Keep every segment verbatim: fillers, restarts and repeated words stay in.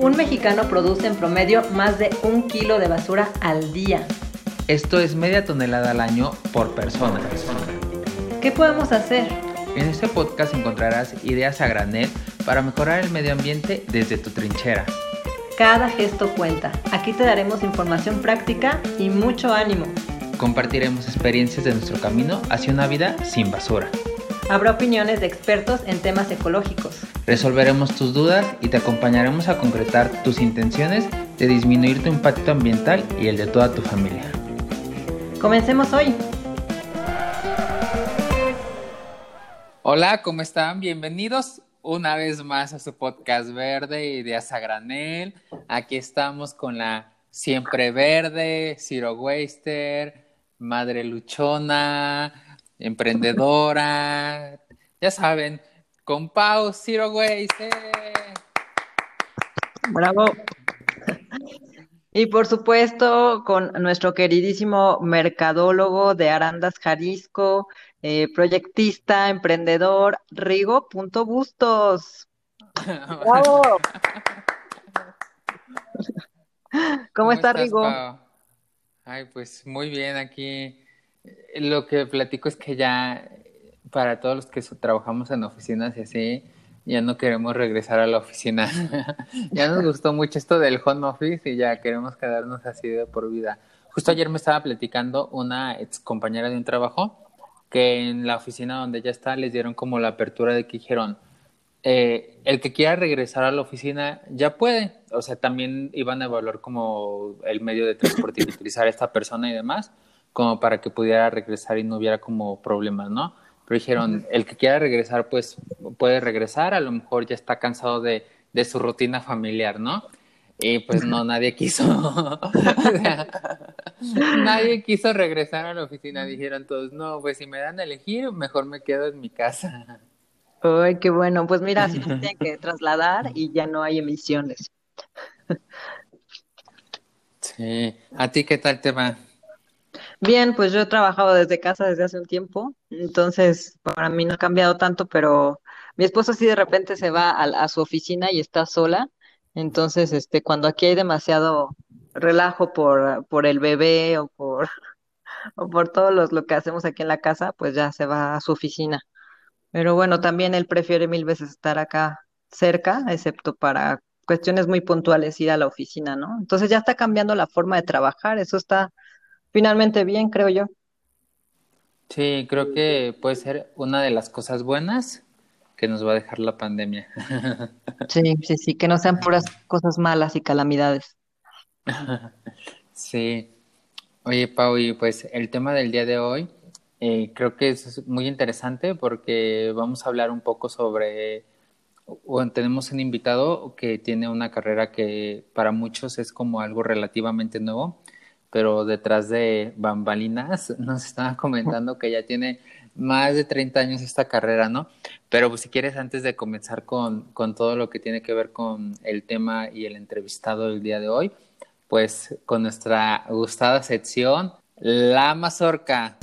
Un mexicano produce en promedio más de un kilo de basura al día. Esto es media tonelada al año por persona. ¿Qué podemos hacer? En este podcast encontrarás ideas a granel para mejorar el medio ambiente desde tu trinchera. Cada gesto cuenta. Aquí te daremos información práctica y mucho ánimo. Compartiremos experiencias de nuestro camino hacia una vida sin basura. Habrá opiniones de expertos en temas ecológicos. Resolveremos tus dudas y te acompañaremos a concretar tus intenciones de disminuir tu impacto ambiental y el de toda tu familia. Comencemos hoy. Hola, ¿cómo están? Bienvenidos una vez más a su podcast verde, Ideas a Granel. Aquí estamos con la siempre verde, Zero Waster, madre luchona, emprendedora, ya saben, con Pau, Zero Waste. Bravo. Y por supuesto con nuestro queridísimo mercadólogo de Arandas Jalisco, eh, proyectista, emprendedor, Rigo.Bustos. ¡Bravo! ¿Cómo, ¿Cómo está estás, Rigo? Pau? Ay, pues muy bien, aquí lo que platico es que ya para todos los que so- trabajamos en oficinas y así, ya no queremos regresar a la oficina. Ya nos gustó mucho esto del home office y ya queremos quedarnos así de por vida. Justo ayer me estaba platicando una ex compañera de un trabajo que en la oficina donde ella está les dieron como la apertura de que dijeron, eh, el que quiera regresar a la oficina ya puede. O sea, también iban a evaluar como el medio de transporte que utilizar esta persona y demás, como para que pudiera regresar y no hubiera como problemas, ¿no? Pero dijeron, el que quiera regresar, pues puede regresar, a lo mejor ya está cansado de, de su rutina familiar, ¿no? Y pues no, nadie quiso. O sea, nadie quiso regresar a la oficina. Dijeron todos, no, pues si me dan a elegir, mejor me quedo en mi casa. Ay, qué bueno. Pues mira, si no se tienen que trasladar y ya no hay emisiones. Sí. ¿A ti qué tal te va? Bien, pues yo he trabajado desde casa desde hace un tiempo, entonces para mí no ha cambiado tanto, pero mi esposo sí de repente se va a, a su oficina y está sola, entonces este, cuando aquí hay demasiado relajo por, por el bebé o por, o por todo los, lo que hacemos aquí en la casa, pues ya se va a su oficina. Pero bueno, también él prefiere mil veces estar acá cerca, excepto para cuestiones muy puntuales ir a la oficina, ¿no? Entonces ya está cambiando la forma de trabajar, eso está finalmente bien, creo yo. Sí, creo que puede ser una de las cosas buenas que nos va a dejar la pandemia. Sí, sí, sí, que no sean puras cosas malas y calamidades. Sí. Oye, Pau, y pues el tema del día de hoy eh, creo que es muy interesante porque vamos a hablar un poco sobre, bueno, tenemos un invitado que tiene una carrera que para muchos es como algo relativamente nuevo, pero detrás de bambalinas nos estaba comentando que ya tiene más de treinta años esta carrera, ¿no? Pero pues si quieres, antes de comenzar con, con todo lo que tiene que ver con el tema y el entrevistado del día de hoy, pues con nuestra gustada sección, La Mazorca.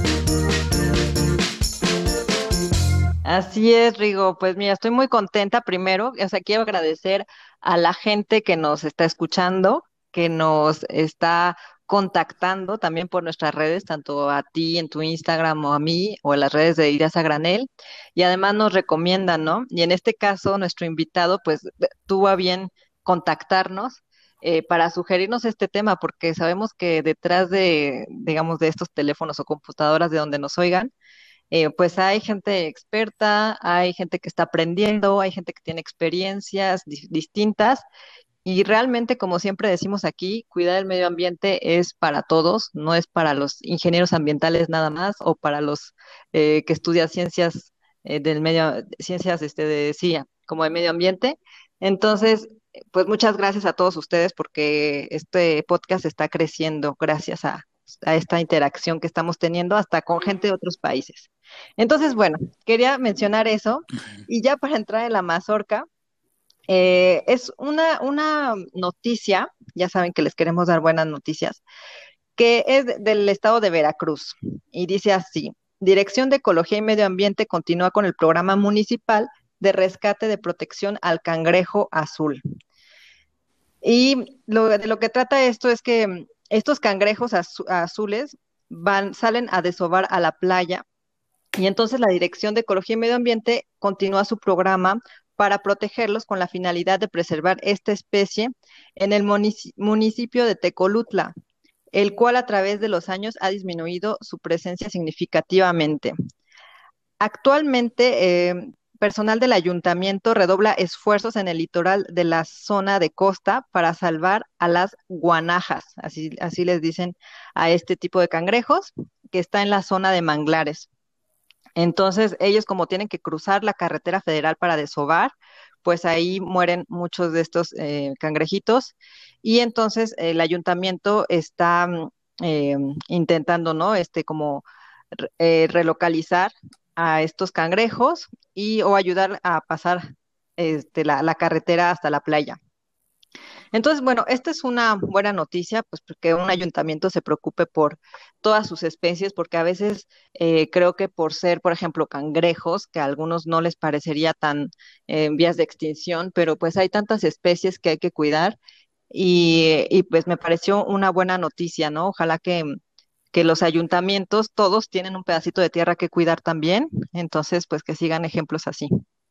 Así es, Rigo. Pues mira, estoy muy contenta primero. O sea, quiero agradecer a la gente que nos está escuchando, que nos está contactando también por nuestras redes, tanto a ti en tu Instagram o a mí o en las redes de Ideas a Granel. Y además nos recomiendan, ¿no? Y en este caso, nuestro invitado, pues de- tuvo a bien contactarnos. Eh, para sugerirnos este tema, porque sabemos que detrás de, digamos, de estos teléfonos o computadoras de donde nos oigan, eh, pues hay gente experta, hay gente que está aprendiendo, hay gente que tiene experiencias di- distintas y realmente, como siempre decimos aquí, cuidar el medio ambiente es para todos, no es para los ingenieros ambientales nada más o para los eh, que estudian ciencias eh, del medio, ciencias este de sí, como de medio ambiente. Entonces, pues muchas gracias a todos ustedes porque este podcast está creciendo gracias a, a esta interacción que estamos teniendo hasta con gente de otros países. Entonces, bueno, quería mencionar eso y ya para entrar en la mazorca. Eh, es una, una noticia, ya saben que les queremos dar buenas noticias, que es de- del estado de Veracruz y dice así, Dirección de Ecología y Medio Ambiente continúa con el programa municipal de rescate de protección al cangrejo azul. Y lo, de lo que trata esto es que mm, estos cangrejos azu- azules van, salen a desovar a la playa y entonces la Dirección de Ecología y Medio Ambiente continúa su programa para protegerlos con la finalidad de preservar esta especie en el munici- municipio de Tecolutla, el cual a través de los años ha disminuido su presencia significativamente. Actualmente, eh, personal del ayuntamiento redobla esfuerzos en el litoral de la zona de costa para salvar a las guanajas, así, así les dicen a este tipo de cangrejos, que está en la zona de manglares. Entonces, ellos como tienen que cruzar la carretera federal para desovar, pues ahí mueren muchos de estos eh, cangrejitos y entonces el ayuntamiento está mm, eh, intentando, ¿no? Este como re- eh, relocalizar a estos cangrejos y o ayudar a pasar este, la, la carretera hasta la playa. Entonces, bueno, esta es una buena noticia, pues porque un ayuntamiento se preocupe por todas sus especies, porque a veces eh, creo que por ser, por ejemplo, cangrejos, que a algunos no les parecería tan eh, en vías de extinción, pero pues hay tantas especies que hay que cuidar y, y pues me pareció una buena noticia, ¿no? Ojalá que, que los ayuntamientos todos tienen un pedacito de tierra que cuidar también, entonces pues que sigan ejemplos así.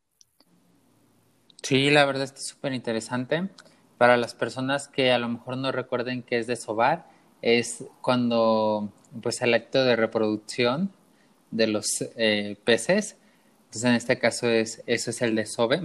Sí, la verdad está súper interesante. Para las personas que a lo mejor no recuerden qué es desovar, es cuando, pues, el acto de reproducción de los eh, peces. Entonces, en este caso es, eso es el desove.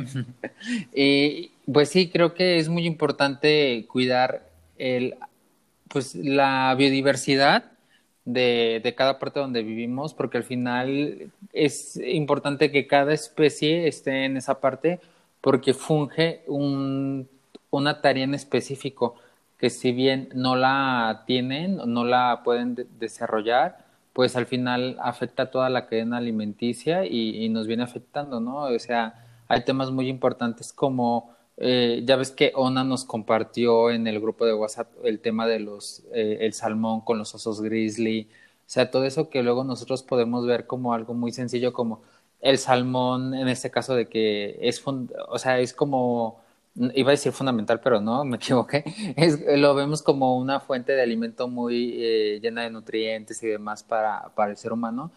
Y pues sí, creo que es muy importante cuidar el, pues, la biodiversidad de, de cada parte donde vivimos, porque al final es importante que cada especie esté en esa parte porque funge un, una tarea en específico que si bien no la tienen, no la pueden de- desarrollar, pues al final afecta toda la cadena alimenticia y, y nos viene afectando, ¿no? O sea, hay temas muy importantes como, eh, ya ves que Ona nos compartió en el grupo de WhatsApp el tema de los, eh, el salmón con los osos grizzly, o sea, todo eso que luego nosotros podemos ver como algo muy sencillo, como el salmón, en este caso de que es, fun- o sea, es como, iba a decir fundamental, pero no, me equivoqué, es, lo vemos como una fuente de alimento muy eh, llena de nutrientes y demás para, para el ser humano,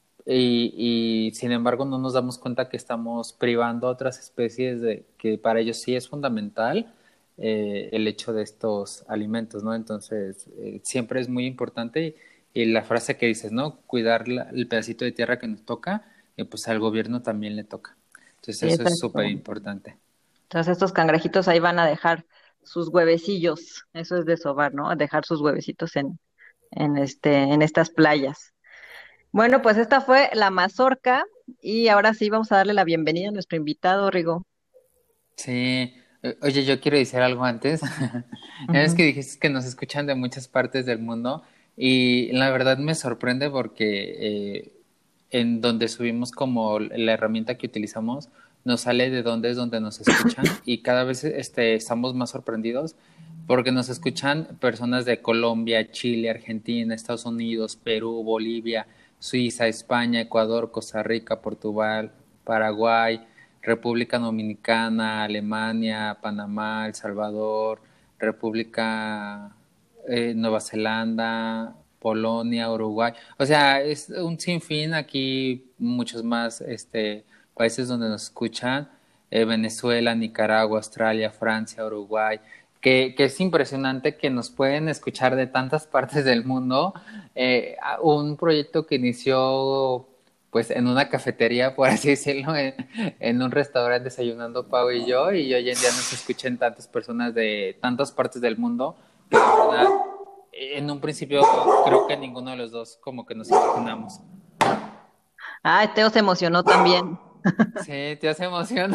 y, y, sin embargo no nos damos cuenta que estamos privando a otras especies de que para ellos sí es fundamental eh, el hecho de estos alimentos, ¿no? Entonces, eh, siempre es muy importante y, y la frase que dices, ¿no? Cuidar la- el pedacito de tierra que nos toca, eh, pues al gobierno también le toca. Entonces, eso es súper Exacto. importante. Entonces estos cangrejitos ahí van a dejar sus huevecillos, eso es desovar, ¿no? Dejar sus huevecitos en, en este, en estas playas. Bueno, pues esta fue la mazorca y ahora sí vamos a darle la bienvenida a nuestro invitado, Rigo. Sí, O- oye, yo quiero decir algo antes. Ya ves Ujú. que dijiste que nos escuchan de muchas partes del mundo y la verdad me sorprende porque eh, en donde subimos como la herramienta que utilizamos nos sale de dónde es donde nos escuchan y cada vez este, estamos más sorprendidos porque nos escuchan personas de Colombia, Chile, Argentina, Estados Unidos, Perú, Bolivia, Suiza, España, Ecuador, Costa Rica, Portugal, Paraguay, República Dominicana, Alemania, Panamá, El Salvador, República eh, Nueva Zelanda, Polonia, Uruguay. O sea, es un sinfín aquí, muchos más este, países donde nos escuchan, eh, Venezuela, Nicaragua, Australia, Francia, Uruguay, que, que es impresionante que nos pueden escuchar de tantas partes del mundo. Eh, un proyecto que inició pues en una cafetería, por así decirlo, en, en un restaurante desayunando Pau y yo, y hoy en día nos escuchan tantas personas de tantas partes del mundo, que la verdad, en un principio creo que ninguno de los dos como que nos imaginamos. Ah, Teo se emocionó también. Sí, te hace emoción.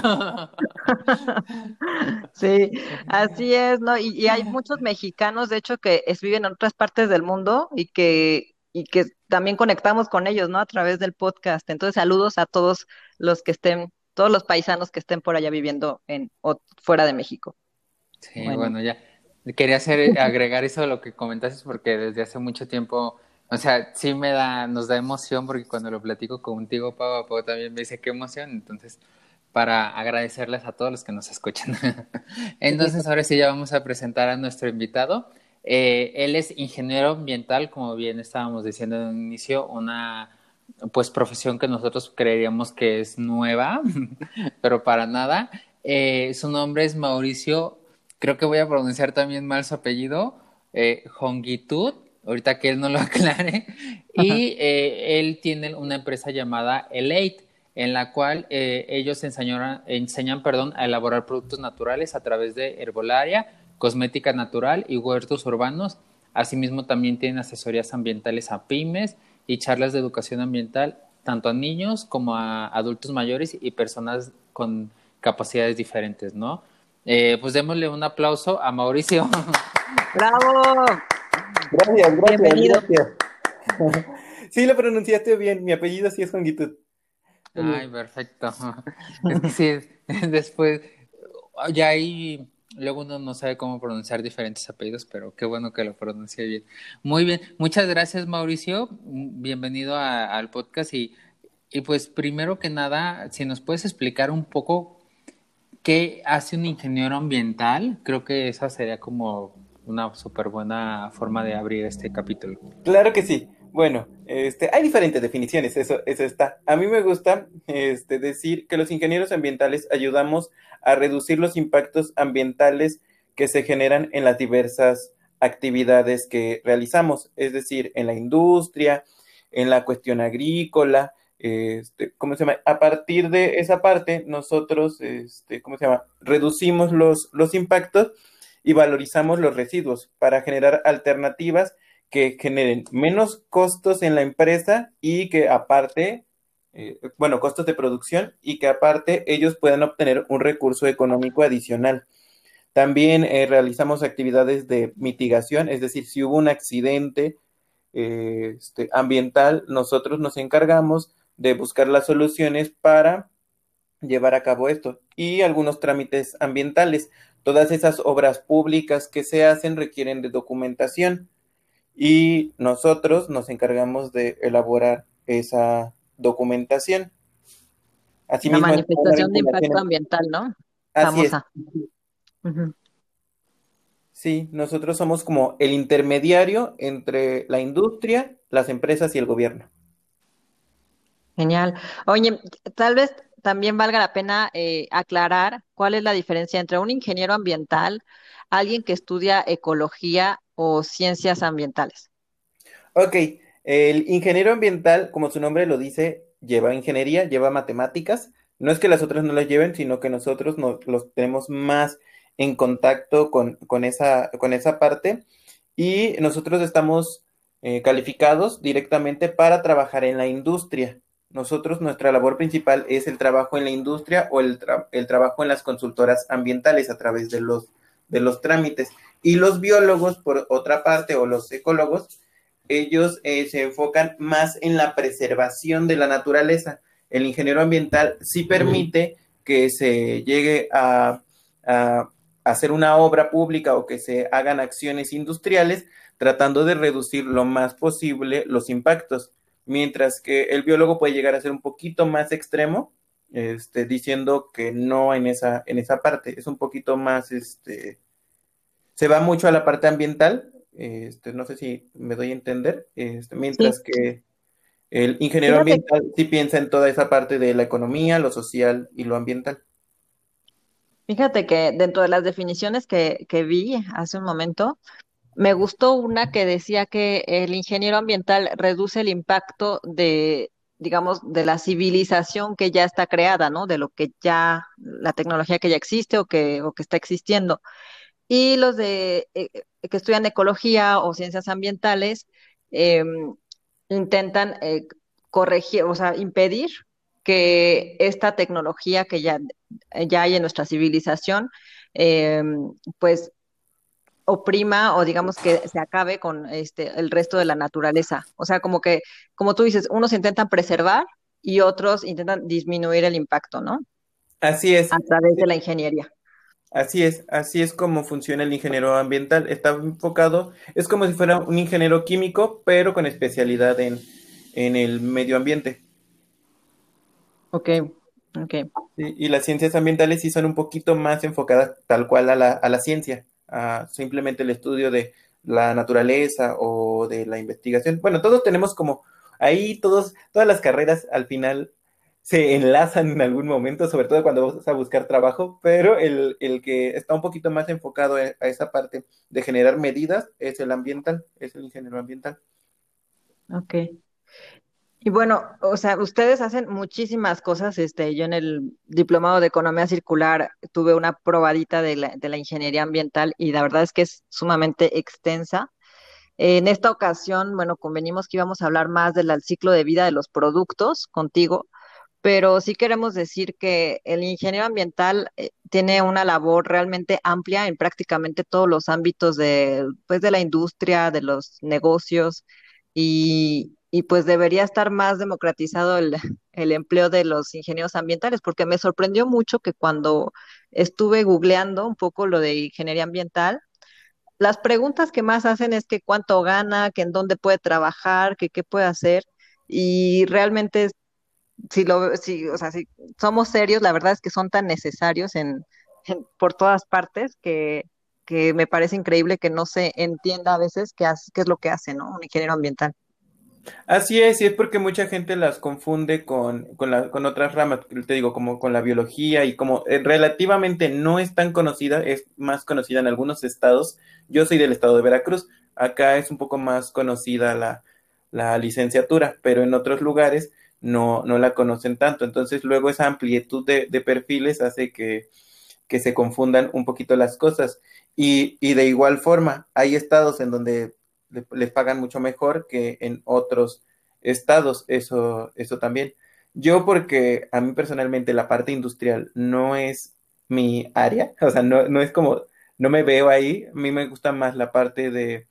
Sí, así es, ¿no? Y, y hay muchos mexicanos, de hecho, que es- viven en otras partes del mundo y que, y que también conectamos con ellos, ¿no? A través del podcast. Entonces, saludos a todos los que estén, todos los paisanos que estén por allá viviendo en o fuera de México. Sí, Bueno. bueno, ya. Quería hacer, agregar eso a lo que comentaste porque desde hace mucho tiempo, o sea, sí me da, nos da emoción porque cuando lo platico contigo, Pau, Pau también me dice qué emoción, entonces para agradecerles a todos los que nos escuchan. Sí. Entonces, ahora sí ya vamos a presentar a nuestro invitado. Eh, él es ingeniero ambiental, como bien estábamos diciendo en un inicio, una pues profesión que nosotros creeríamos que es nueva, pero para nada. Eh, su nombre es Mauricio, creo que voy a pronunciar también mal su apellido, eh, Hongitud, ahorita que él no lo aclare, Ajá. y eh, él tiene una empresa llamada Elate, en la cual eh, ellos enseñan, enseñan perdón, a elaborar productos naturales a través de herbolaria, cosmética natural y huertos urbanos. Asimismo, también tienen asesorías ambientales a pymes y charlas de educación ambiental tanto a niños como a adultos mayores y personas con capacidades diferentes, ¿no? Eh, pues démosle un aplauso a Mauricio. ¡Bravo! Gracias, gracias, Bienvenido. gracias. Sí, lo pronunciaste bien. Mi apellido sí es Jongitud. Ay, perfecto. Es que sí, después, ya ahí, luego uno no sabe cómo pronunciar diferentes apellidos, pero qué bueno que lo pronuncie bien. Muy bien, muchas gracias, Mauricio. Bienvenido a- al podcast y, y pues primero que nada, si nos puedes explicar un poco qué hace un ingeniero ambiental, creo que esa sería como una súper buena forma de abrir este capítulo. Claro que sí. Bueno, este, hay diferentes definiciones, eso, eso está. A mí me gusta este, decir que los ingenieros ambientales ayudamos a reducir los impactos ambientales que se generan en las diversas actividades que realizamos, es decir, en la industria, en la cuestión agrícola, este, ¿cómo se llama? A partir de esa parte, nosotros, este, ¿cómo se llama? Reducimos los, los impactos y valorizamos los residuos para generar alternativas que generen menos costos en la empresa y que aparte, eh, bueno, costos de producción y que aparte ellos puedan obtener un recurso económico adicional. También eh, realizamos actividades de mitigación, es decir, si hubo un accidente eh, este, ambiental, nosotros nos encargamos de buscar las soluciones para llevar a cabo esto y algunos trámites ambientales. Todas esas obras públicas que se hacen requieren de documentación y nosotros nos encargamos de elaborar esa documentación. La Asimismo, una manifestación de impacto vinculación. ambiental, ¿no? Así es. Famosa. Ujú. Sí, nosotros somos como el intermediario entre la industria, las empresas y el gobierno. Genial. Oye, tal vez también valga la pena eh, aclarar cuál es la diferencia entre un ingeniero ambiental, alguien que estudia ecología o ciencias ambientales. Ok, el ingeniero ambiental, como su nombre lo dice, lleva ingeniería, lleva matemáticas. No es que las otras no las lleven, sino que nosotros nos, los tenemos más en contacto con, con esa, con esa parte y nosotros estamos eh, calificados directamente para trabajar en la industria. Nosotros, nuestra labor principal es el trabajo en la industria o el, tra el trabajo en las consultoras ambientales a través de los, de los trámites. Y los biólogos, por otra parte, o los ecólogos, ellos eh, se enfocan más en la preservación de la naturaleza. El ingeniero ambiental sí permite que se llegue a, a hacer una obra pública o que se hagan acciones industriales tratando de reducir lo más posible los impactos, mientras que el biólogo puede llegar a ser un poquito más extremo, este, diciendo que no en esa, en esa parte, es un poquito más, este, se va mucho a la parte ambiental, este, no sé si me doy a entender, este, Sí, mientras que el ingeniero fíjate, ambiental sí piensa en toda esa parte de la economía, lo social y lo ambiental. fíjate que dentro de las definiciones que, que vi hace un momento, me gustó una que decía que el ingeniero ambiental reduce el impacto de, digamos, de la civilización que ya está creada, ¿no? De lo que ya, la tecnología que ya existe o que, o que está existiendo. Y los de eh, eh, que estudian ecología o ciencias ambientales eh, intentan eh, corregir, o sea, impedir que esta tecnología que ya, ya hay en nuestra civilización, eh, pues oprima o digamos que se acabe con este el resto de la naturaleza. O sea, como que, como tú dices, unos intentan preservar y otros intentan disminuir el impacto, ¿no? Así es, A través de la ingeniería. así es, así es como funciona el ingeniero ambiental. Está enfocado, es como si fuera un ingeniero químico, pero con especialidad en, en el medio ambiente. Ok. Okay. Sí, y las ciencias ambientales sí son un poquito más enfocadas tal cual a la, a la ciencia, a simplemente el estudio de la naturaleza o de la investigación. Bueno, todos tenemos como ahí, todos, todas las carreras al final se enlazan en algún momento, sobre todo cuando vas a buscar trabajo, pero el, el que está un poquito más enfocado a, a esa parte de generar medidas es el ambiental, es el ingeniero ambiental. Okay. Y bueno, o sea, ustedes hacen muchísimas cosas. Este, yo en el diplomado de Economía Circular tuve una probadita de la, de la ingeniería ambiental y la verdad es que es sumamente extensa. En esta ocasión, bueno, convenimos que íbamos a hablar más del al ciclo de vida de los productos contigo, pero sí queremos decir que el ingeniero ambiental eh, tiene una labor realmente amplia en prácticamente todos los ámbitos de, pues, de la industria, de los negocios y, y pues debería estar más democratizado el, el empleo de los ingenieros ambientales, porque me sorprendió mucho que cuando estuve googleando un poco lo de ingeniería ambiental, las preguntas que más hacen es que cuánto gana, que en dónde puede trabajar, que qué puede hacer. Y realmente, si lo, si, o sea, si somos serios, la verdad es que son tan necesarios en, en- por todas partes que, que me parece increíble que no se entienda a veces qué, hace- qué es lo que hace, ¿no? Un ingeniero ambiental. Así es, y es porque mucha gente las confunde con, con, la- con otras ramas, te digo, como con la biología y como eh, relativamente no es tan conocida, es más conocida en algunos estados. Yo soy del estado de Veracruz, acá es un poco más conocida la, la licenciatura, pero en otros lugares no, no la conocen tanto. Entonces luego esa amplitud de, de perfiles hace que, que se confundan un poquito las cosas. Y, y de igual forma, hay estados en donde le, les pagan mucho mejor que en otros estados, eso, eso también. Yo porque a mí personalmente la parte industrial no es mi área, o sea, no, no es como, no me veo ahí, a mí me gusta más la parte de,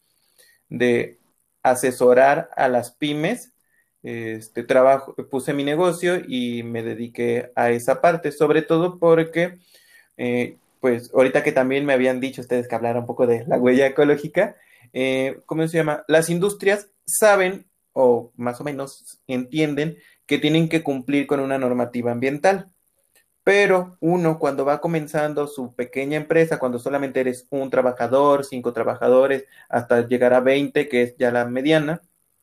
de asesorar a las pymes. Este trabajo, puse mi negocio y me dediqué a esa parte, sobre todo porque eh, pues ahorita que también me habían dicho ustedes que hablara un poco de la huella ecológica, eh, ¿cómo se llama? Las industrias saben o más o menos entienden que tienen que cumplir con una normativa ambiental, pero uno cuando va comenzando su pequeña empresa, cuando solamente eres un trabajador, cinco trabajadores, hasta llegar a veinte, que es ya la mediana,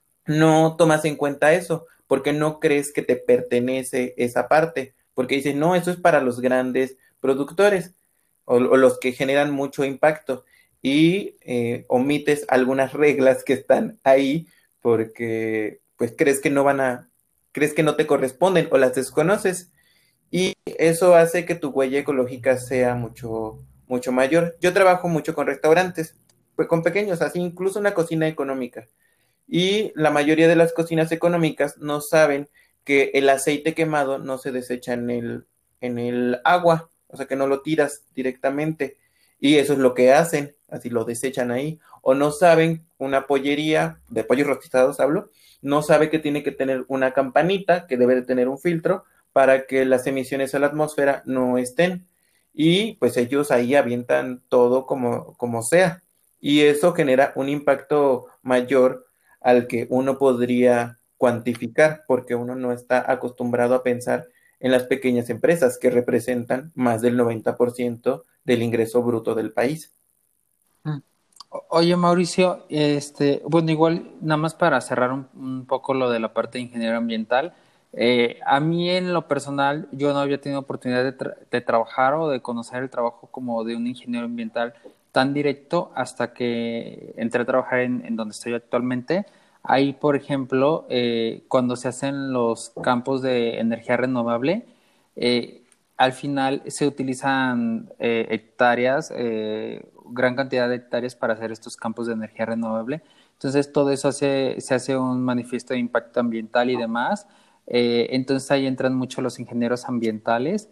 no tomas en cuenta eso, porque no crees que te pertenece esa parte, porque dices, no, eso es para los grandes productores o, o los que generan mucho impacto y eh, omites algunas reglas que están ahí porque pues crees que no van a, crees que no te corresponden o las desconoces y eso hace que tu huella ecológica sea mucho, mucho mayor. Yo trabajo mucho con restaurantes, pues con pequeños, así incluso una cocina económica. Y la mayoría de las cocinas económicas no saben que el aceite quemado no se desecha en el, en el agua, o sea que no lo tiras directamente. Y eso es lo que hacen, así lo desechan ahí. O no saben, una pollería, de pollos rostizados hablo, no sabe que tiene que tener una campanita, que debe de tener un filtro para que las emisiones a la atmósfera no estén. Y pues ellos ahí avientan todo como, como sea. Y eso genera un impacto mayor al que uno podría cuantificar, porque uno no está acostumbrado a pensar en las pequeñas empresas que representan más del noventa por ciento del ingreso bruto del país. Mm. O- Oye, Mauricio, este, bueno, igual nada más para cerrar un, un poco lo de la parte de ingeniero ambiental, eh, a mí en lo personal yo no había tenido oportunidad de, tra- de trabajar o de conocer el trabajo como de un ingeniero ambiental tan directo hasta que entré a trabajar en, en donde estoy actualmente. Ahí, por ejemplo, eh, cuando se hacen los campos de energía renovable, eh, al final se utilizan eh, hectáreas, eh, gran cantidad de hectáreas para hacer estos campos de energía renovable. Entonces todo eso hace, se hace un manifiesto de impacto ambiental y demás. Eh, entonces ahí entran mucho los ingenieros ambientales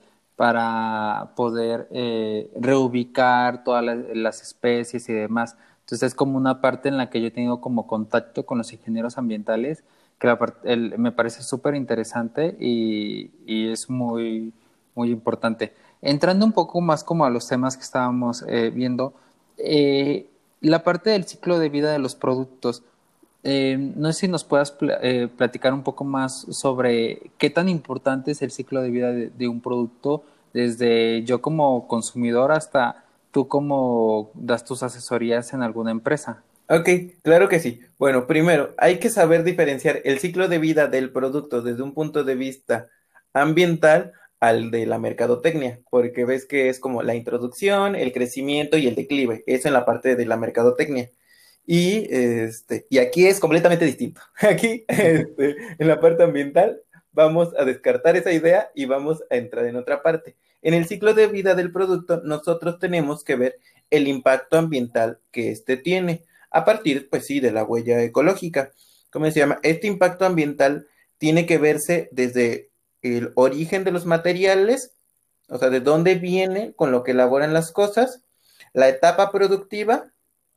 para poder eh, reubicar todas las, las especies y demás. Entonces es como una parte en la que yo he tenido como contacto con los ingenieros ambientales, que la part- el- me parece súper interesante y, y es muy, muy importante. Entrando un poco más como a los temas que estábamos eh, viendo, eh, la parte del ciclo de vida de los productos. Eh, no sé si nos puedas pl- eh, platicar un poco más sobre qué tan importante es el ciclo de vida de, de un producto, desde yo como consumidor hasta tú como das tus asesorías en alguna empresa. Ok, claro que sí. Bueno, primero, hay que saber diferenciar el ciclo de vida del producto desde un punto de vista ambiental al de la mercadotecnia, porque ves que es como la introducción, el crecimiento y el declive, eso en la parte de la mercadotecnia. Y, este, y aquí es completamente distinto. Aquí, este, en la parte ambiental, vamos a descartar esa idea y vamos a entrar en otra parte. En el ciclo de vida del producto, nosotros tenemos que ver el impacto ambiental que éste tiene, a partir, pues sí, de la huella ecológica. ¿Cómo se llama? Este impacto ambiental tiene que verse desde el origen de los materiales, o sea, de dónde viene con lo que elaboran las cosas, la etapa productiva,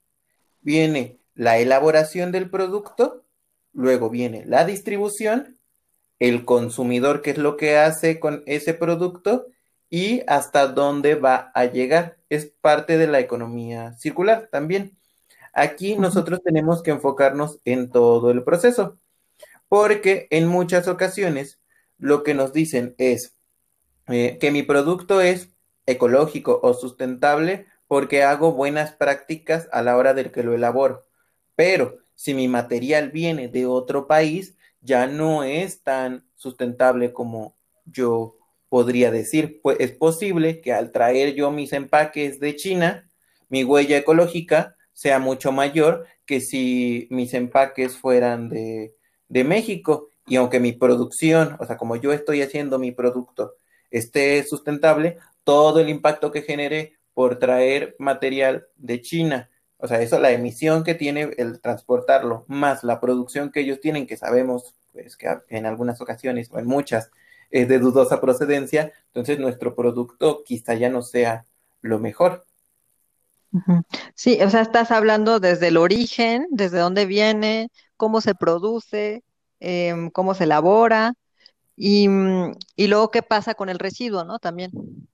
viene la elaboración del producto, luego viene la distribución, el consumidor, qué es lo que hace con ese producto y hasta dónde va a llegar. Es parte de la economía circular también. Aquí Ujú. nosotros tenemos que enfocarnos en todo el proceso, porque en muchas ocasiones lo que nos dicen es eh, que mi producto es ecológico o sustentable porque hago buenas prácticas a la hora del que lo elaboro. Pero si mi material viene de otro país, ya no es tan sustentable como yo podría decir. Pues es posible que al traer yo mis empaques de China, mi huella ecológica sea mucho mayor que si mis empaques fueran de, de México. Y aunque mi producción, o sea, como yo estoy haciendo mi producto, esté sustentable, todo el impacto que genere por traer material de China, o sea, eso, la emisión que tiene el transportarlo, más la producción que ellos tienen, que sabemos, pues, que en algunas ocasiones, o en muchas, es de dudosa procedencia, entonces nuestro producto quizá ya no sea lo mejor. Ujú. Sí, o sea, estás hablando desde el origen, desde dónde viene, cómo se produce, em, cómo se elabora y, mm, y luego qué pasa con el residuo, ¿no? También.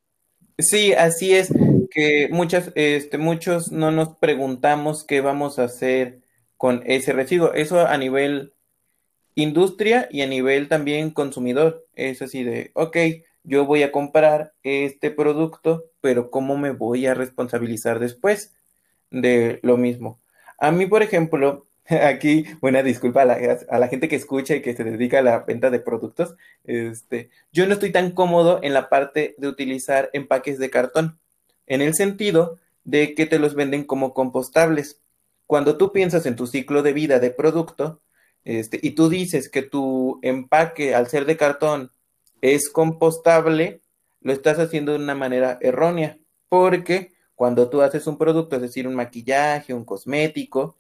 Sí, así es, que muchas, este, muchos no nos preguntamos qué vamos a hacer con ese residuo. Eso a nivel industria y a nivel también consumidor. Es así de, ok, yo voy a comprar este producto, pero ¿cómo me voy a responsabilizar después de lo mismo? A mí, por ejemplo, aquí, buena disculpa a la, a la gente que escucha y que se dedica a la venta de productos, este, yo no estoy tan cómodo en la parte de utilizar empaques de cartón, en el sentido de que te los venden como compostables. Cuando tú piensas en tu ciclo de vida de producto, este, y tú dices que tu empaque, al ser de cartón, es compostable, lo estás haciendo de una manera errónea, porque cuando tú haces un producto, es decir, un maquillaje, un cosmético,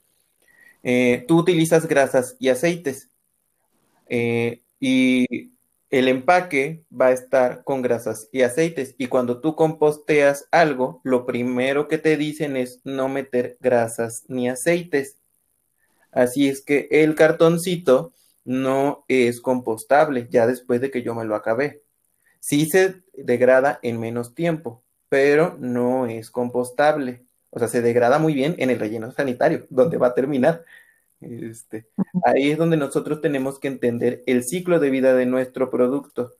eh, tú utilizas grasas y aceites, eh, y el empaque va a estar con grasas y aceites. Y cuando tú composteas algo, lo primero que te dicen es no meter grasas ni aceites. Así es que el cartoncito no es compostable ya después de que yo me lo acabé. Sí se degrada en menos tiempo, pero no es compostable. O sea, se degrada muy bien en el relleno sanitario, donde va a terminar. Este, ahí es donde nosotros tenemos que entender el ciclo de vida de nuestro producto.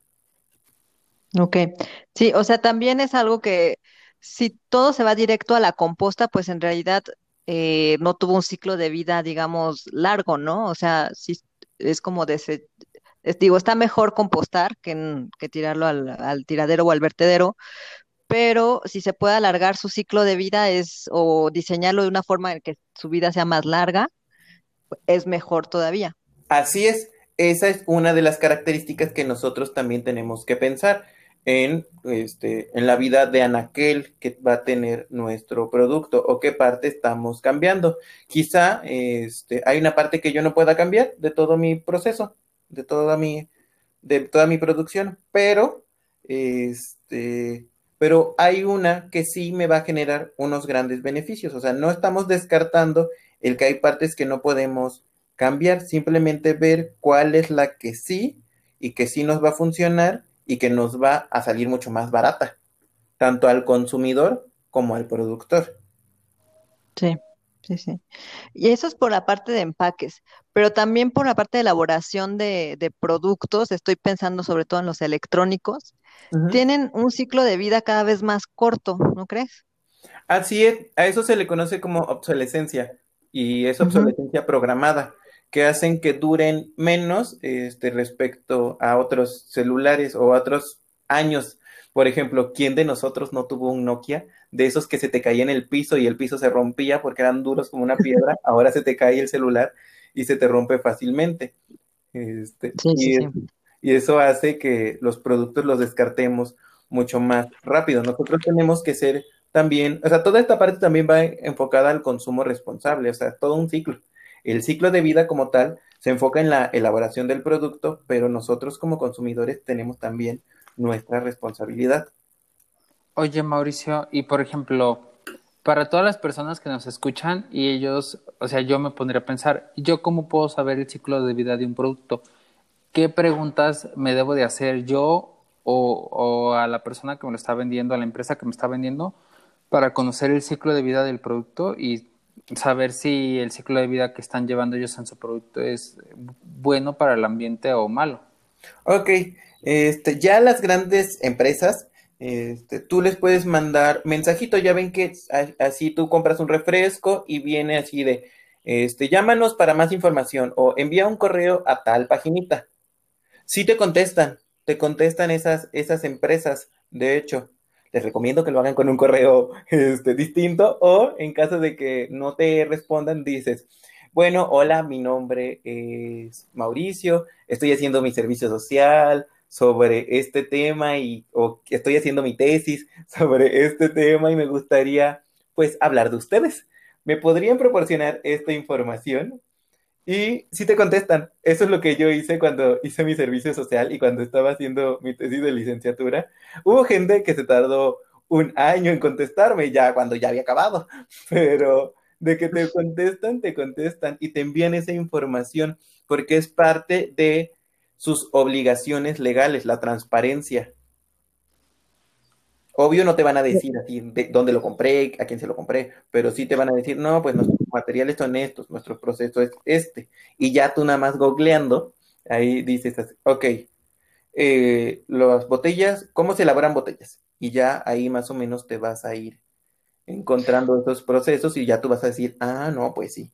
Ok, sí, o sea, también es algo que si todo se va directo a la composta, pues en realidad eh, no tuvo un ciclo de vida, digamos, largo, ¿no? O sea, sí es como de ese, es- digo, está mejor compostar que, en- que tirarlo al, al tiradero o al vertedero, pero si se puede alargar su ciclo de vida es, o diseñarlo de una forma en que su vida sea más larga, es mejor todavía. Así es, esa es una de las características que nosotros también tenemos que pensar en, este, en la vida de anaquel que va a tener nuestro producto o qué parte estamos cambiando. Quizá este, hay una parte que yo no pueda cambiar de todo mi proceso, de toda mi, de toda mi producción, pero, este, pero hay una que sí me va a generar unos grandes beneficios. O sea, no estamos descartando el que hay partes que no podemos cambiar, simplemente ver cuál es la que sí y que sí nos va a funcionar y que nos va a salir mucho más barata, tanto al consumidor como al productor. Sí. Sí, sí. Y eso es por la parte de empaques, pero también por la parte de elaboración de, de productos, estoy pensando sobre todo en los electrónicos, Ujú. tienen un ciclo de vida cada vez más corto, ¿no crees? Así es, a eso se le conoce como obsolescencia y es Ujú. obsolescencia programada, que hacen que duren menos este, respecto a otros celulares o a otros años. Por ejemplo, ¿quién de nosotros no tuvo un Nokia de esos que se te caía en el piso y el piso se rompía porque eran duros como una piedra? Ahora se te cae el celular y se te rompe fácilmente. Este, Sí, sí, y, sí. y eso hace que los productos los descartemos mucho más rápido. Nosotros tenemos que ser también, o sea, toda esta parte también va enfocada al consumo responsable, o sea, todo un ciclo. El ciclo de vida como tal se enfoca en la elaboración del producto, pero nosotros como consumidores tenemos también nuestra responsabilidad. Oye, Mauricio, y por ejemplo, para todas las personas que nos escuchan y ellos, o sea, yo me pondría a pensar, ¿yo cómo puedo saber el ciclo de vida de un producto? ¿Qué preguntas me debo de hacer yo o, o a la persona que me lo está vendiendo, a la empresa que me está vendiendo, para conocer el ciclo de vida del producto y saber si el ciclo de vida que están llevando ellos en su producto es bueno para el ambiente o malo? Ok, este, ya las grandes empresas, este, tú les puedes mandar mensajito, ya ven que a- así tú compras un refresco y viene así de, este, llámanos para más información o envía un correo a tal paginita. Sí te contestan, te contestan esas, esas empresas, de hecho. Les recomiendo que lo hagan con un correo este, distinto o en caso de que no te respondan, dices, bueno, hola, mi nombre es Mauricio, estoy haciendo mi servicio social sobre este tema y o estoy haciendo mi tesis sobre este tema y me gustaría pues hablar de ustedes. ¿Me podrían proporcionar esta información? Y sí te contestan. Eso es lo que yo hice cuando hice mi servicio social y cuando estaba haciendo mi tesis de licenciatura. Hubo gente que se tardó un año en contestarme, ya cuando ya había acabado, pero de que te contestan, te contestan y te envían esa información porque es parte de sus obligaciones legales, la transparencia. Obvio no te van a decir así de dónde lo compré, a quién se lo compré, pero sí te van a decir, no, pues nuestros materiales son estos, nuestro proceso es este. Y ya tú nada más googleando, ahí dices, así, ok, eh, las botellas, ¿cómo se elaboran botellas? Y ya ahí más o menos te vas a ir encontrando esos procesos y ya tú vas a decir, ah, no, pues sí.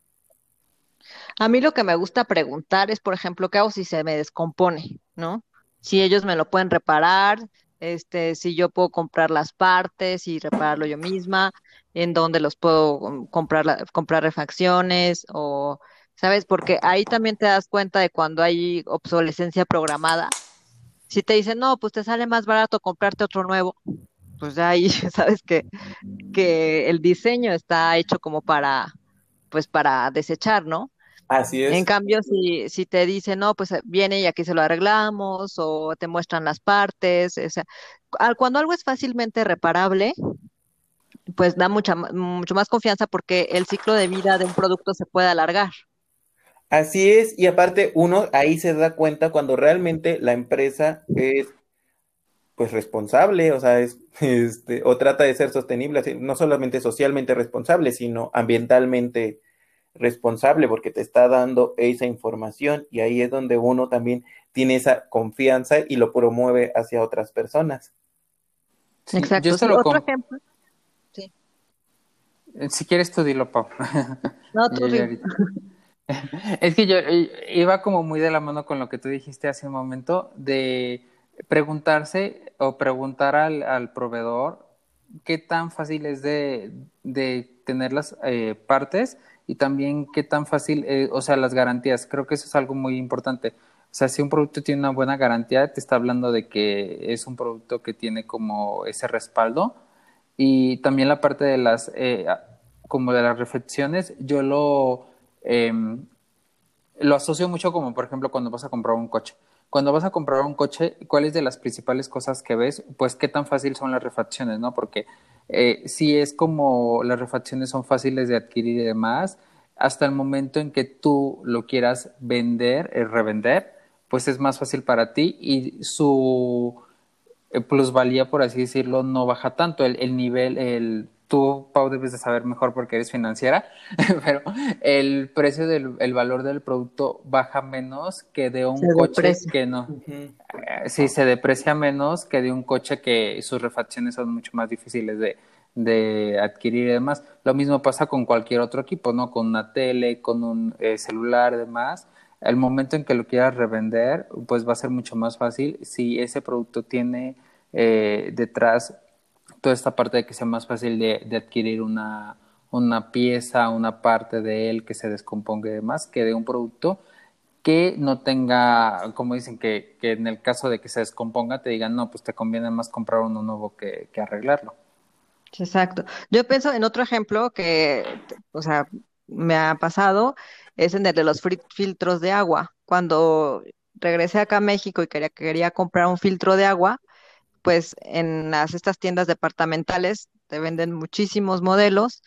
A mí lo que me gusta preguntar es, por ejemplo, ¿qué hago si se me descompone, ¿no? Si ellos me lo pueden reparar, este, si yo puedo comprar las partes y repararlo yo misma, en dónde los puedo um, comprar, la- comprar refacciones o, ¿sabes? Porque ahí también te das cuenta de cuando hay obsolescencia programada. Si te dicen, no, pues te sale más barato comprarte otro nuevo, pues ya ahí sabes que, que el diseño está hecho como para, pues para desechar, ¿no? Así En es. cambio, si, si te dicen, no, pues eh, viene y aquí se lo arreglamos, o te muestran las partes, o sea, al- cuando algo es fácilmente reparable, pues da mucha, ma- mucho más confianza porque el ciclo de vida de un producto se puede alargar. Así es, y aparte uno ahí se da cuenta cuando realmente la empresa es pues responsable, o sea, es, este, o trata de ser sostenible, así, no solamente socialmente responsable, sino ambientalmente responsable, porque te está dando esa información y ahí es donde uno también tiene esa confianza y lo promueve hacia otras personas. Sí, yo Exacto. esto Sí, lo otro com- ejemplo. Sí. si quieres tú dilo, Pau. No, Y tú yo ya río. ahorita. Es que yo eh, iba como muy de la mano con lo que tú dijiste hace un momento, de preguntarse o preguntar al, al proveedor qué tan fácil es de, de tener las eh, partes y también qué tan fácil, eh, o sea, las garantías. Creo que eso es algo muy importante. O sea, si un producto tiene una buena garantía, te está hablando de que es un producto que tiene como ese respaldo. Y también la parte de las, eh, como de las reflexiones, yo lo... em, lo asocio mucho como, por ejemplo, cuando vas a comprar un coche. Cuando vas a comprar un coche, ¿cuáles de las principales cosas que ves? Pues qué tan fácil son las refacciones, ¿no? Porque eh, si es como las refacciones son fáciles de adquirir y demás, hasta el momento en que tú lo quieras vender, eh, revender, pues es más fácil para ti y su eh, plusvalía, por así decirlo, no baja tanto. El, el nivel, el, tú, Pau, debes de saber mejor porque eres financiera, pero el precio del el valor del producto baja menos que de Se un coche deprecia. que no. Ujú. Eh, sí, se deprecia menos que de un coche que sus refacciones son mucho más difíciles de, de adquirir y demás. Lo mismo pasa con cualquier otro equipo, ¿no? Con una tele, con un eh, celular y demás. El momento en que lo quieras revender, pues va a ser mucho más fácil si ese producto tiene eh, detrás toda esta parte de que sea más fácil de, de adquirir una, una pieza, una parte de él que se descomponga y demás, que de un producto que no tenga, como dicen, que, que en el caso de que se descomponga te digan, no, pues te conviene más comprar uno nuevo que, que arreglarlo. Sí, exacto. Yo pienso en otro ejemplo que, t- o sea, me ha pasado, es en el de los fri- filtros de agua. Cuando regresé acá a México y quería, quería comprar un filtro de agua, pues en las, estas tiendas departamentales te venden muchísimos modelos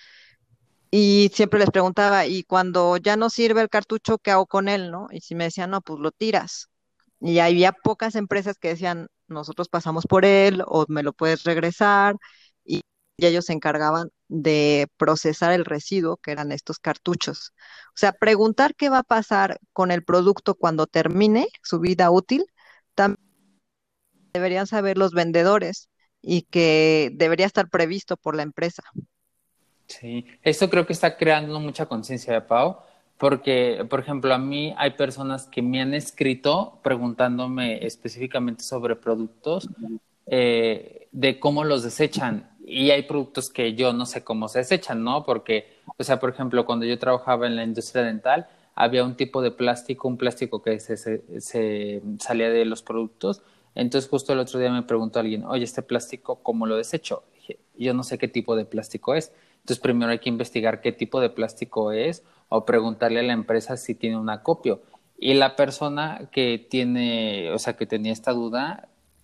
y siempre les preguntaba, y cuando ya no sirve el cartucho, ¿qué hago con él, no? Y si me decían, no, pues lo tiras. Y había pocas empresas que decían, nosotros pasamos por él o me lo puedes regresar. Y ellos se encargaban de procesar el residuo, que eran estos cartuchos. O sea, preguntar qué va a pasar con el producto cuando termine su vida útil, también deberían saber los vendedores y que debería estar previsto por la empresa. Sí, esto creo que está creando mucha conciencia de Pau, porque, por ejemplo, a mí hay personas que me han escrito preguntándome específicamente sobre productos eh, de cómo los desechan. Y hay productos que yo no sé cómo se desechan, ¿no? Porque, o sea, por ejemplo, cuando yo trabajaba en la industria dental, había un tipo de plástico, un plástico que se, se, se salía de los productos. Entonces, justo el otro día me preguntó alguien, oye, ¿este plástico cómo lo desecho? Dije, yo no sé qué tipo de plástico es. Entonces, primero hay que investigar qué tipo de plástico es o preguntarle a la empresa si tiene un acopio. Y la persona que tiene, o sea, que tenía esta duda,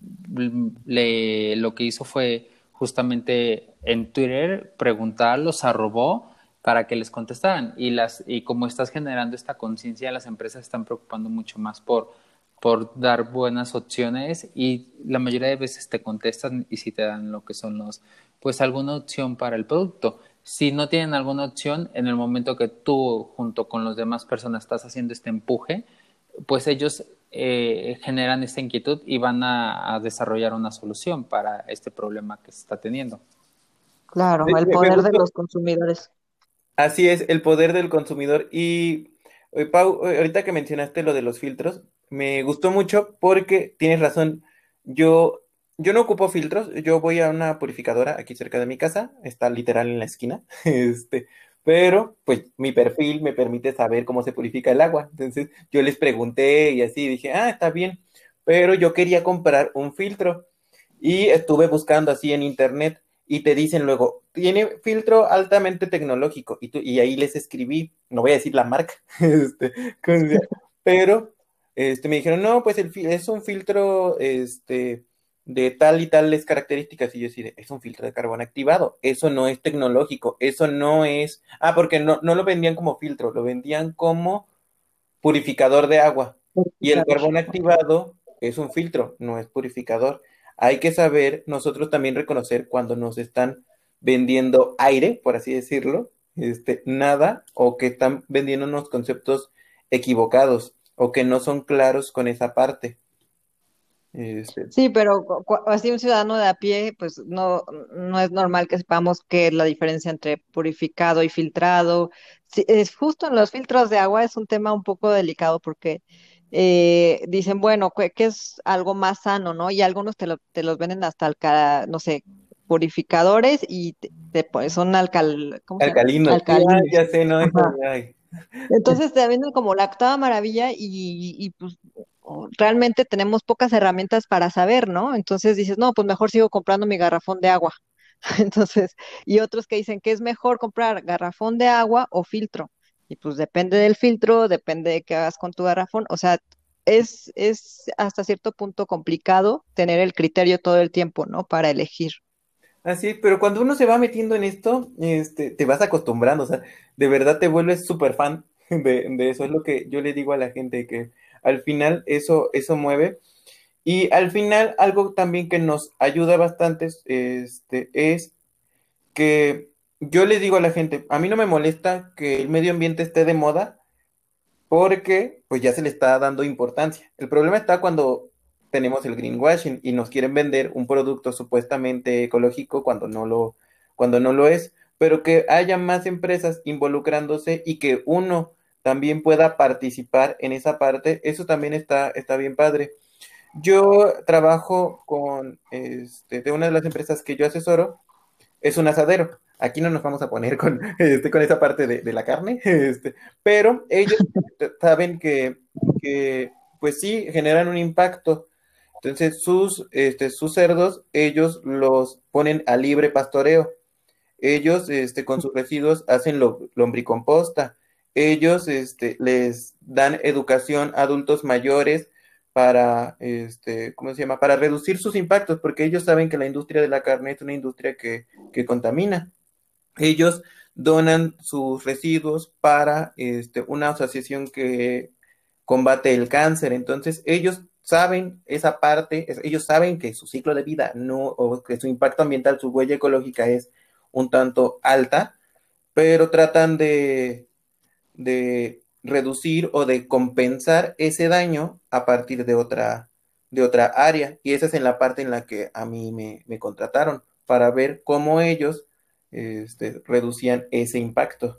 le, lo que hizo fue justamente en Twitter preguntarlos, arrobó para que les contestaran. Y, las, y como estás generando esta conciencia, las empresas están preocupando mucho más por, por dar buenas opciones y la mayoría de veces te contestan y si te dan lo que son los, pues alguna opción para el producto. Si no tienen alguna opción, en el momento que tú junto con las demás personas estás haciendo este empuje, pues ellos eh, generan esta inquietud y van a, a desarrollar una solución para este problema que se está teniendo. Claro, Me, el me- me poder de gustó. los consumidores. Así es, el poder del consumidor. Y, eh, Pau, eh, ahorita que mencionaste lo de los filtros, me gustó mucho porque tienes razón. Yo, yo no ocupo filtros, yo voy a una purificadora aquí cerca de mi casa, está literal en la esquina, este, pero pues mi perfil me permite saber cómo se purifica el agua. Entonces yo les pregunté y así dije, ah, está bien, pero yo quería comprar un filtro y estuve buscando así en internet y te dicen luego, tiene filtro altamente tecnológico, y, tú, y ahí les escribí, no voy a decir la marca, este, pero este, me dijeron, no, pues el, es un filtro este, de tal y tales características, y yo decía, es un filtro de carbón activado, eso no es tecnológico, eso no es, ah, porque no, no lo vendían como filtro, lo vendían como purificador de agua. Y el Purificador. carbón activado es un filtro, no es purificador. Hay que saber nosotros también reconocer cuando nos están vendiendo aire, por así decirlo, este, nada, o que están vendiendo unos conceptos equivocados o que no son claros con esa parte. Este, Sí, pero cu- cu- así un ciudadano de a pie, pues no, no es normal que sepamos qué es la diferencia entre purificado y filtrado. Sí, es justo en los filtros de agua es un tema un poco delicado porque eh, dicen, bueno, ¿qué, qué es algo más sano, no? Y algunos te, lo- te los venden hasta alca, no sé, purificadores y te, te pon- son alcal, ¿cómo se llama? alcalinos, sí, ah, Alcalinos. ya sé, no, eso, Ajá. ay. Entonces te venden como la octava maravilla y, y, pues o- realmente tenemos pocas herramientas para saber, ¿no? Entonces dices, no, pues mejor sigo comprando mi garrafón de agua. Entonces, y otros que dicen que es mejor comprar garrafón de agua o filtro. Y pues depende del filtro, depende de qué hagas con tu garrafón. O sea, es, es hasta cierto punto complicado tener el criterio todo el tiempo, ¿no? Para elegir. Así, pero cuando uno se va metiendo en esto, este, te vas acostumbrando, o sea, de verdad te vuelves súper fan de, de eso. Es lo que yo le digo a la gente, que al final eso, eso mueve. Y al final, algo también que nos ayuda bastante, este, es que yo le digo a la gente, a mí no me molesta que el medio ambiente esté de moda porque pues ya se le está dando importancia. El problema está cuando tenemos el greenwashing y nos quieren vender un producto supuestamente ecológico cuando no lo, cuando no lo es, pero que haya más empresas involucrándose y que uno también pueda participar en esa parte, eso también está, está bien padre. Yo trabajo con, este, de una de las empresas que yo asesoro, es un asadero. Aquí no nos vamos a poner con, este, con esa parte de, de la carne, este, pero ellos saben que, que, pues sí, generan un impacto. Entonces, sus, este, sus cerdos, ellos los ponen a libre pastoreo. Ellos, este, con sus residuos, hacen lo, lombricomposta. Ellos, este, les dan educación a adultos mayores para, este, ¿cómo se llama? Para reducir sus impactos, porque ellos saben que la industria de la carne es una industria que, que contamina. Ellos donan sus residuos para, este, una asociación que combate el cáncer. Entonces, ellos saben esa parte, es- ellos saben que su ciclo de vida no, o que su impacto ambiental, su huella ecológica es un tanto alta, pero tratan de, de reducir o de compensar ese daño a partir de otra, de otra área. Y esa es en la parte en la que a mí me, me contrataron, para ver cómo ellos este, reducían ese impacto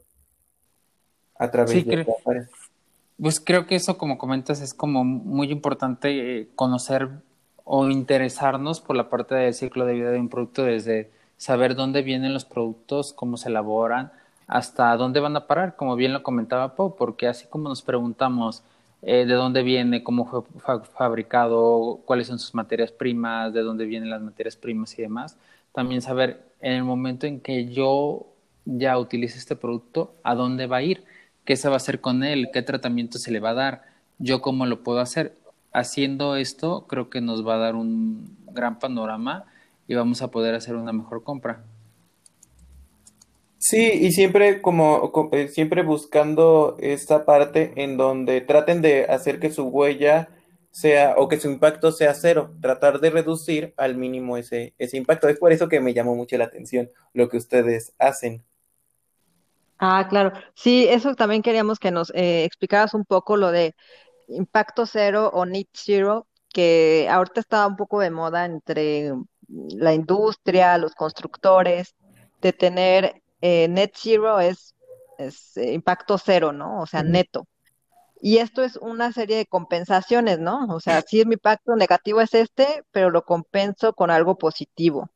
a través Sí, de creo, otras áreas. pues creo que eso, como comentas, es como muy importante eh, conocer o interesarnos por la parte del ciclo de vida de un producto, desde saber dónde vienen los productos, cómo se elaboran, hasta dónde van a parar, como bien lo comentaba Pau, porque así como nos preguntamos eh, de dónde viene, cómo fue fa- fabricado, cuáles son sus materias primas, de dónde vienen las materias primas y demás, también saber en el momento en que yo ya utilice este producto, a dónde va a ir, qué se va a hacer con él, qué tratamiento se le va a dar, yo cómo lo puedo hacer. Haciendo esto, creo que nos va a dar un gran panorama y vamos a poder hacer una mejor compra. Sí, y siempre como, co- eh, siempre buscando esta parte en donde traten de hacer que su huella sea o que su impacto sea cero, tratar de reducir al mínimo ese, ese impacto. Es por eso que me llamó mucho la atención lo que ustedes hacen. Ah, claro. Sí, eso también queríamos que nos eh, explicaras un poco lo de impacto cero o net zero, que ahorita está un poco de moda entre mm, la industria, los constructores, de tener eh, net zero es, es eh, impacto cero, ¿no? O sea, Ujú. neto. Y esto es una serie de compensaciones, ¿no? O sea, sí, mi impacto negativo es este, pero lo compenso con algo positivo.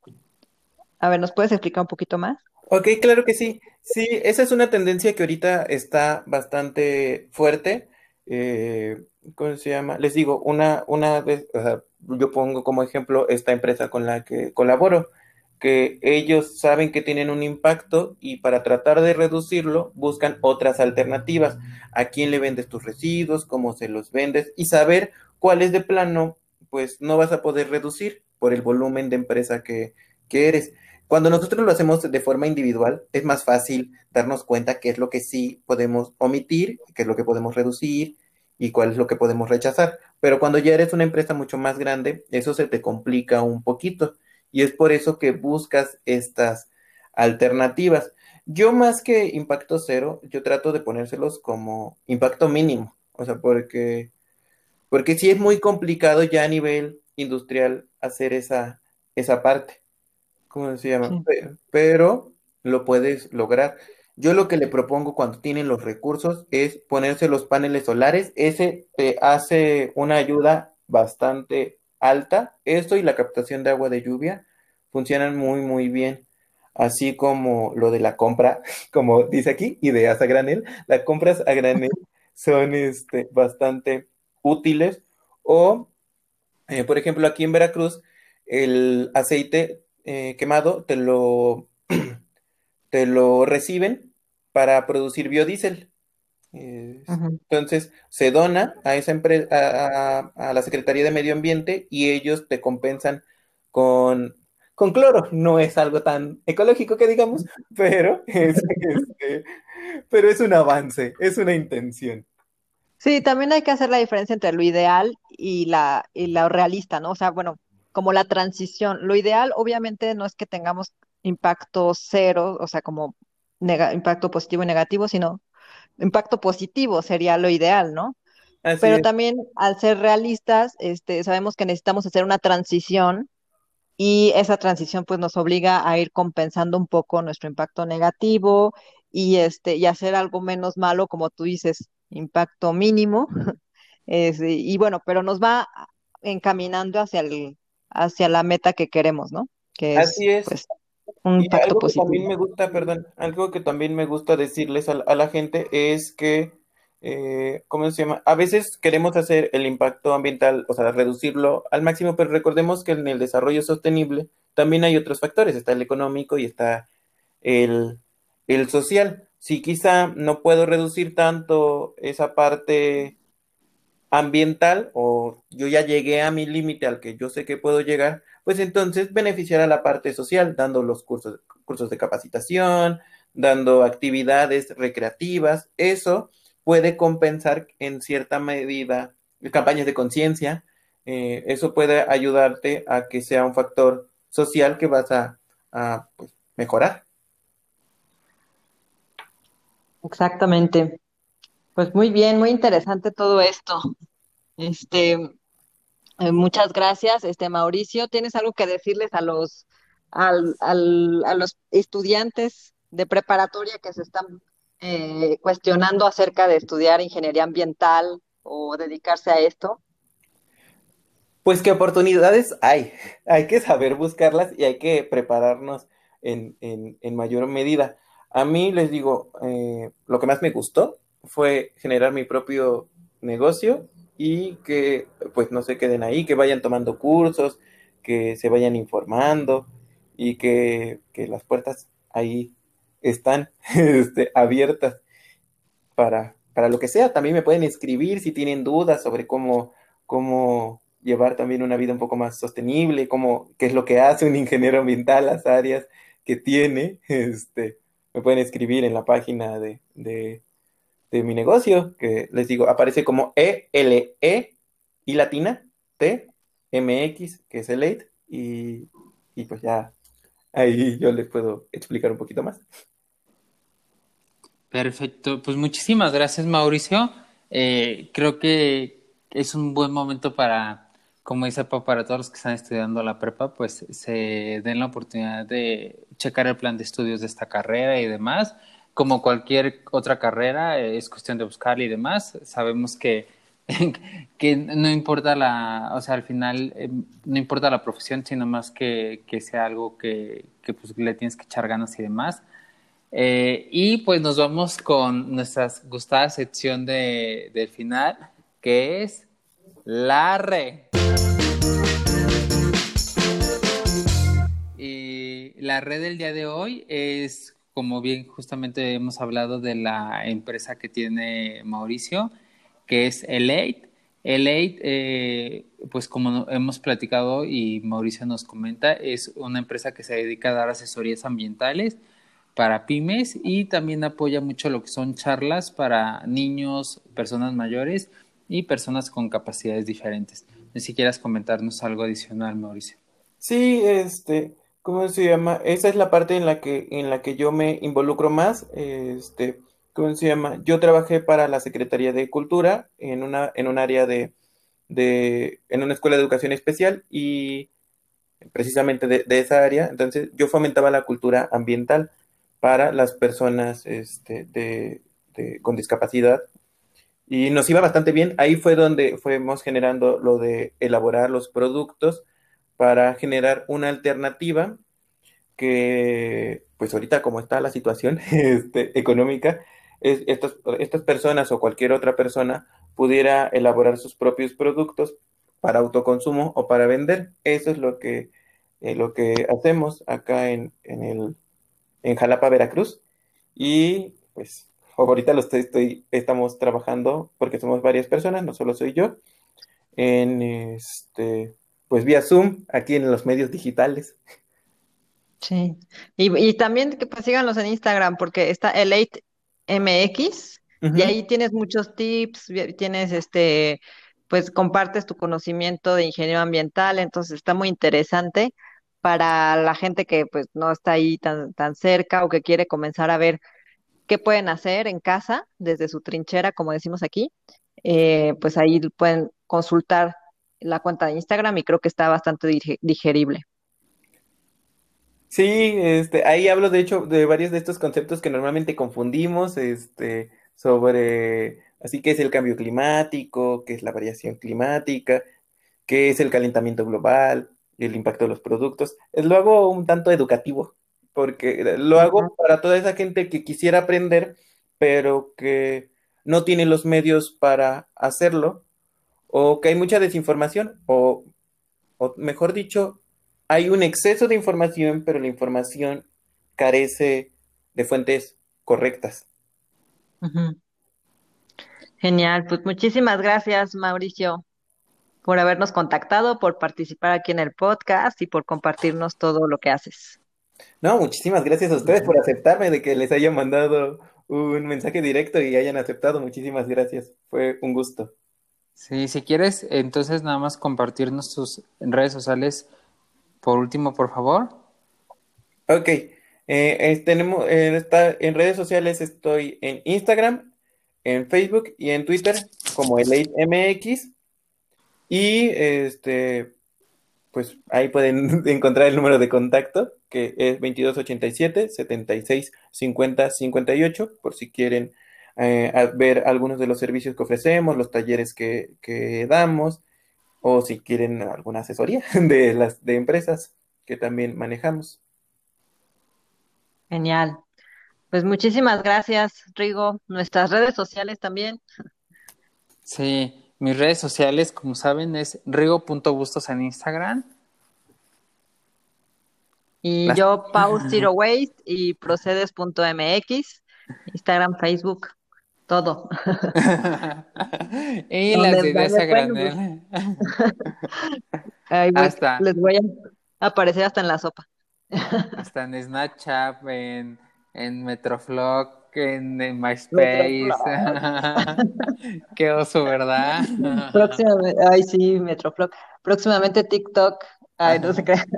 A ver, ¿nos puedes explicar un poquito más? Ok, claro que sí. Sí, esa es una tendencia que ahorita está bastante fuerte. Eh, ¿cómo se llama? Les digo, una, una vez, o sea, yo pongo como ejemplo esta empresa con la que colaboro, que ellos saben que tienen un impacto y para tratar de reducirlo buscan otras alternativas. ¿A quién le vendes tus residuos? ¿Cómo se los vendes? Y saber cuál es de plano, pues no vas a poder reducir por el volumen de empresa que, que eres. Cuando nosotros lo hacemos de forma individual, es más fácil darnos cuenta qué es lo que sí podemos omitir, qué es lo que podemos reducir y cuál es lo que podemos rechazar. Pero cuando ya eres una empresa mucho más grande, eso se te complica un poquito. Y es por eso que buscas estas alternativas. Yo más que impacto cero, yo trato de ponérselos como impacto mínimo. O sea, porque, porque sí es muy complicado ya a nivel industrial hacer esa, esa parte. ¿Cómo se llama? Sí. Pe- Pero lo puedes lograr. Yo lo que le propongo cuando tienen los recursos es ponerse los paneles solares. Ese te hace una ayuda bastante alta. Esto y la captación de agua de lluvia funcionan muy, muy bien. Así como lo de la compra, como dice aquí, ideas a granel. Las compras a granel son este, bastante útiles. O eh, por ejemplo, aquí en Veracruz, el aceite eh, quemado te lo, te lo reciben para producir biodiesel. Eh, Ujú. entonces, se dona a esa empresa, a, a- a la Secretaría de Medio Ambiente y ellos te compensan con, con cloro. No es algo tan ecológico que digamos, pero es, este, pero es un avance, es una intención. Sí, también hay que hacer la diferencia entre lo ideal y la y lo realista, ¿no? O sea, bueno, como la transición. Lo ideal, obviamente, no es que tengamos impacto cero, o sea, como nega- impacto positivo y negativo, sino impacto positivo sería lo ideal, ¿no? Así Pero es, también al ser realistas, este, sabemos que necesitamos hacer una transición y esa transición pues nos obliga a ir compensando un poco nuestro impacto negativo y este y hacer algo menos malo, como tú dices, impacto mínimo. Es- y bueno, pero nos va encaminando hacia el hacia la meta que queremos, ¿no? Que es así es. pues un Y impacto algo que también positivo. me gusta, perdón, algo que también me gusta decirles a, la a la gente es que, eh, ¿cómo se llama? A veces queremos hacer el impacto ambiental, o sea, reducirlo al máximo, pero recordemos que en el desarrollo sostenible también hay otros factores, está el económico y está el, el social. Si quizá no puedo reducir tanto esa parte ambiental o yo ya llegué a mi límite al que yo sé que puedo llegar, pues entonces beneficiar a la parte social, dando los cursos, cursos de capacitación, dando actividades recreativas. Eso puede compensar en cierta medida campañas de conciencia. Eh, eso puede ayudarte a que sea un factor social que vas a, a, pues, mejorar. Exactamente. Pues muy bien, muy interesante todo esto. Este, eh, muchas gracias, este Mauricio. ¿Tienes algo que decirles a los al, al- a los estudiantes de preparatoria que se están eh, cuestionando acerca de estudiar ingeniería ambiental o dedicarse a esto? Pues qué oportunidades hay. Hay que saber buscarlas y hay que prepararnos en, en- en mayor medida. A mí les digo, eh, lo que más me gustó fue generar mi propio negocio y que pues no se queden ahí, que vayan tomando cursos, que se vayan informando y que, que las puertas ahí están este, abiertas para, para lo que sea. También me pueden escribir si tienen dudas sobre cómo, cómo llevar también una vida un poco más sostenible, cómo, qué es lo que hace un ingeniero ambiental, las áreas que tiene. Este, me pueden escribir en la página de, de, de mi negocio, que les digo, aparece como E L E y latina T M X, que es Elate, y, y pues ya ahí yo les puedo explicar un poquito más. Perfecto, pues muchísimas gracias, Mauricio. Eh, creo que es un buen momento para, como dice Pau, para todos los que están estudiando la prepa, pues se den la oportunidad de checar el plan de estudios de esta carrera y demás. Como cualquier otra carrera, eh, es cuestión de buscarla y demás. Sabemos que, que no importa la, o sea, al final eh, no importa la profesión, sino más que, que sea algo que, que pues, le tienes que echar ganas y demás. Eh, y pues nos vamos con nuestra gustada sección de, del final, que es la re. Y la red del día de hoy es, como bien justamente hemos hablado de la empresa que tiene Mauricio, que es Elate. Elate, eh, pues como hemos platicado y Mauricio nos comenta, es una empresa que se dedica a dar asesorías ambientales para pymes y también apoya mucho lo que son charlas para niños, personas mayores y personas con capacidades diferentes. No sé si quieras comentarnos algo adicional, Mauricio. Sí, este, ¿cómo se llama? Esa es la parte en la que, en la que yo me involucro más. Este, ¿cómo se llama? Yo trabajé para la Secretaría de Cultura en una, en un área de, de, en una escuela de educación especial y precisamente de, de esa área. Entonces, yo fomentaba la cultura ambiental para las personas, este, de, de- con discapacidad y nos iba bastante bien. Ahí fue donde fuimos generando lo de elaborar los productos para generar una alternativa que, pues ahorita como está la situación este, económica, es, estos, estas personas o cualquier otra persona pudiera elaborar sus propios productos para autoconsumo o para vender. Eso es lo que, eh, lo que hacemos acá en, en, el, en Jalapa, Veracruz. Y pues ahorita lo estoy, estoy- estamos trabajando porque somos varias personas, no solo soy yo, en este, pues vía Zoom, aquí en los medios digitales. Sí. Y, y también que pues síganlos en Instagram porque está Elate M X y Ujú. ahí tienes muchos tips, vi- tienes este, pues compartes tu conocimiento de ingeniero ambiental, entonces está muy interesante. para la gente que pues no está ahí tan, tan cerca o que quiere comenzar a ver qué pueden hacer en casa desde su trinchera, como decimos aquí. Eh, pues ahí pueden consultar la cuenta de Instagram y creo que está bastante dige- digerible. Sí, este, ahí hablo de hecho de varios de estos conceptos que normalmente confundimos, este, sobre, así que es el cambio climático, qué es la variación climática, qué es el calentamiento global, el impacto de los productos. Es, lo hago un tanto educativo, porque lo Ujú. hago para toda esa gente que quisiera aprender, pero que no tiene los medios para hacerlo, o que hay mucha desinformación, o o mejor dicho, hay un exceso de información, pero la información carece de fuentes correctas. Ujú. Genial, pues muchísimas gracias, Mauricio, por habernos contactado, por participar aquí en el podcast y por compartirnos todo lo que haces. No, muchísimas gracias a ustedes por aceptarme, de que les haya mandado un mensaje directo y hayan aceptado. Muchísimas gracias. Fue un gusto. Sí, si quieres, entonces nada más compartirnos tus redes sociales por último, por favor. Ok, eh, es- tenemos, eh, está, en redes sociales estoy en Instagram, en Facebook y en Twitter como ElateMX y este, pues ahí pueden encontrar el número de contacto, que es veintidós ochenta y siete, setenta y seis, cincuenta, cincuenta y ocho, por si quieren eh, a- ver algunos de los servicios que ofrecemos, los talleres que, que damos, o si quieren alguna asesoría de las de empresas que también manejamos. Genial. Pues muchísimas gracias, Rigo. Nuestras redes sociales también. Sí, mis redes sociales, como saben, es rigo.bustos en Instagram. Y Las... yo, Pau Zero Waste y procedes.mx, Instagram, Facebook, todo. y las Donde, de ideas donde a pueden, pues, granel. ahí voy, Hasta, les voy a aparecer hasta en la sopa. hasta en Snapchat, en, en Metroflog, en, en MySpace. Metroflog. Qué oso, ¿verdad? Próximamente, ay sí, Metroflog. Próximamente TikTok. Ay, no se crean.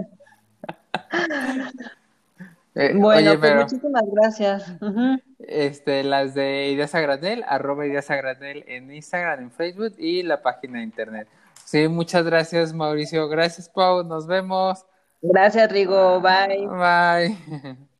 Eh, Bueno, oye, pues pero muchísimas gracias. Ujú. este, las de Ideas a Granel, arroba Ideas a Granel en Instagram, en Facebook y la página de internet. Sí, muchas gracias, Mauricio. Gracias, Pau. Nos vemos. Gracias, Rigo. Bye. Ah, bye.